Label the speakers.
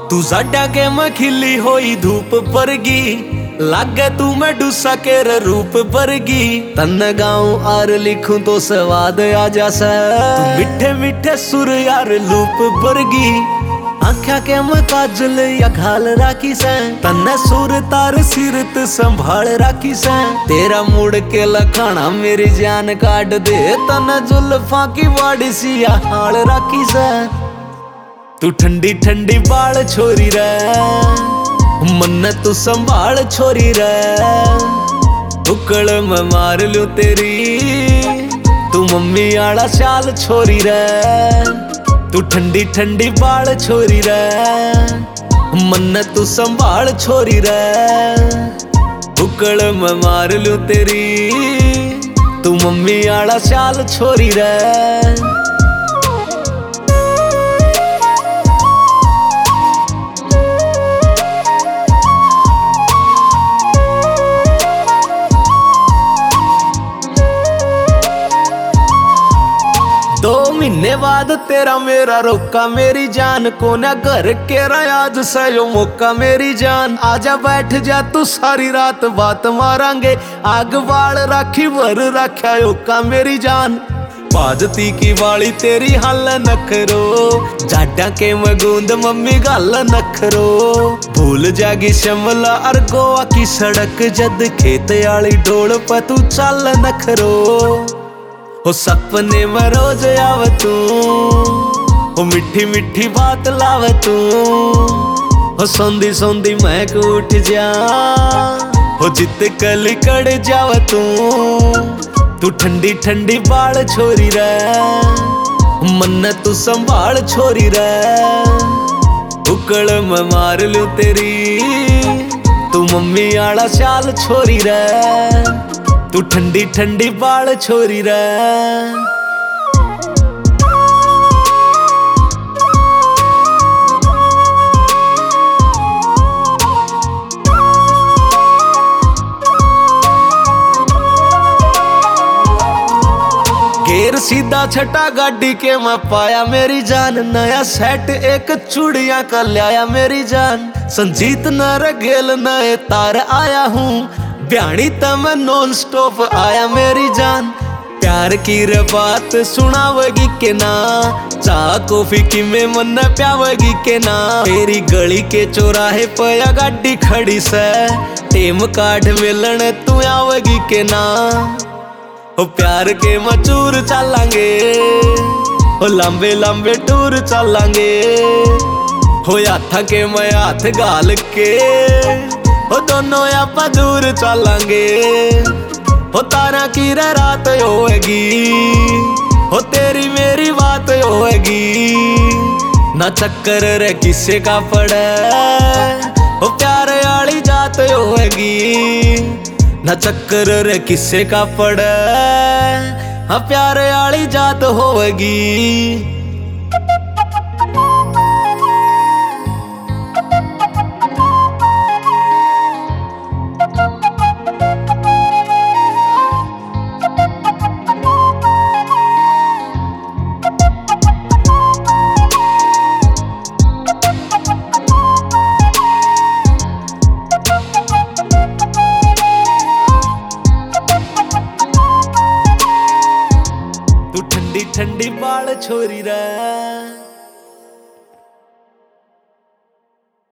Speaker 1: तू साडा के मैं खिली होई धूप परगी, लागे तू मैं डूसा केर रूप परगी। तन गाऊं आर लिखूं तो स्वाद आ जासा, तू मिठे मिठे सुर यार लूप परगी। आँख्या के मैं काजल या घाल राखी से, तन्ने सुर तार सिरत संभाल राखी से। तेरा मुड़ के लखाना मेरी जान काट दे, तन्ने जुल्फा की वाड़ी सी हाल राखी से। तू ठंडी ठंडी बाल छोरी रे, मन तू संभाल छोरी रे। उकड़ मैं मार लूं तेरी, तू मम्मी आला शाल छोरी रे। तू ठंडी ठंडी बाल छोरी रे, मन तू संभाल छोरी रे। उकड़ मैं मार लूं तेरी, तू मम्मी आला शाल छोरी रे। दो महीने बाद तेरा मेरा रोका मेरी जान, को ना घर के आज सयो मौका मेरी जान। आजा बैठ जा तू सारी रात बात मारांगे, आग बाल राखी भर रखा ओका मेरी जान। बाजती की वाली तेरी हल नखरो, जाडा के मैं गूंद मम्मी गल नखरो। भूल जागी शिमला और गोवा की सड़क, जद खेत आली ढोल पर तू चल नखरो। ओ सपने में रोज आव तू, ओ मिठी मिठी बात लाव तू। ओ सौंदी सौंदी महक उठ जा, ओ जित कली कड़ जाव तू। तू ठंडी ठंडी बाल छोरी रे, मन तू संभाल छोरी रे। उकड़ मैं मार लूं तेरी, तू मम्मी आला शाल छोरी रे। तू ठंडी ठंडी बाल छोरी रे। गेर सीधा छटा गाड़ी के मैं पाया मेरी जान। नया सेट एक चूड़ियां का लाया मेरी जान। संजीत न रगेल नए तार आया हूँ, ब्याणी तम नॉन स्टॉप आया मेरी जान। प्यार की रे बात सुनावगी के ना, चाह कॉफी की में मन प्यावगी के ना। तेरी गली के चौराहे पया गाड़ी खड़ी से, टेम काट मिलन तू आवगी के ना। ओ प्यार के मचूर चलांगे, ओ लंबे लंबे टूर चलांगे। हो हाथा के मैं हाथ गाल के, हो दोनों आपा दूर चलांगे। हो तारा की रात होएगी, हो तेरी मेरी बात होएगी। ना चक्कर रे किसे का पड़े, हो प्यार आली जात होएगी। ना चक्कर रे किसे का पड़े, हाँ प्यार आली जात होएगी। ठंडी ठंडी बाल छोरी रे।